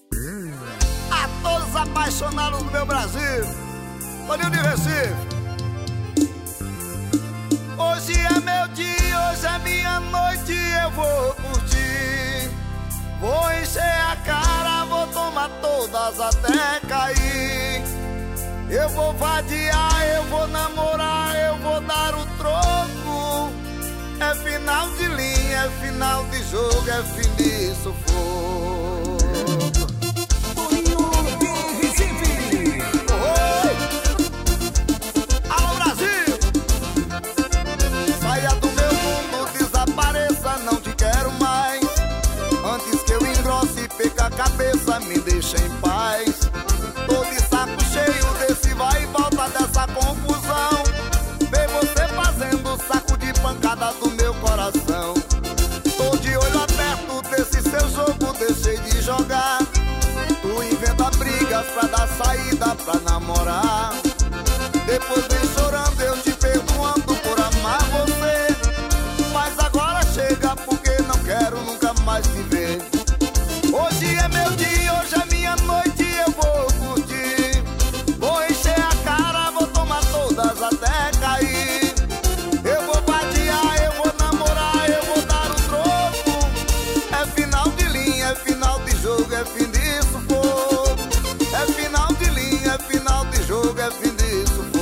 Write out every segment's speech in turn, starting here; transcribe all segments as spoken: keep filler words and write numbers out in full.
A todos os apaixonados do meu Brasil, Toninho de Recife. Hoje é meu dia, hoje é minha noite, eu vou curtir. Vou encher a cara, vou tomar todas até cair. Eu vou vadiar, eu vou namorar, eu vou dar o troco. É final de linha, é final de jogo, é fim de sufoco. Toninho de Recife. Oi! Alô, Brasil! Saia do meu mundo, desapareça, não te quero mais. Antes que eu engrosse e perca a cabeça, me deixa em paz. Tô de saco cheio desse vai e volta, dessa confusão. Vê você fazendo saco de pancada do meu coração. Tô de olho aberto desse seu jogo, deixei de jogar. Tu inventa brigas pra dar saída pra namorar. Depois vem chorando, eu te perdoando por amar você. Mas agora chega porque não quero nunca mais te ver. Hoje é meu dia, hoje é minha noite, eu vou curtir. Vou encher a cara, vou tomar todas até cair. Eu vou vadiar, eu vou namorar, eu vou dar o troco. É final de linha, é final de jogo, é fim de sufoco. É final de linha, é final de jogo, é fim de sufoco.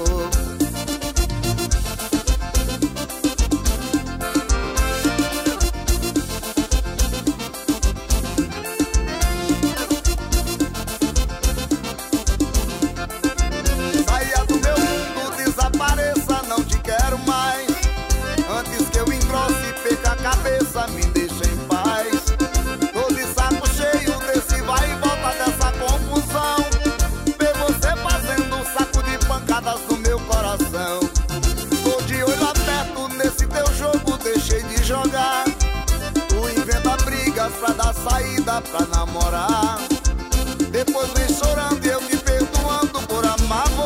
Saia do meu mundo, desapareça, não te quero mais. Antes que eu engrosse e perca a cabeça, me deixa em paz. Tô de saco cheio desse vai e volta, dessa confusão. Vê você fazendo um saco de pancadas no meu coração. Tô de olho aberto nesse teu jogo, deixei de jogar. Tu inventa brigas pra dar saída pra namorar. Depois vem chorando e eu te perdoando por amar você.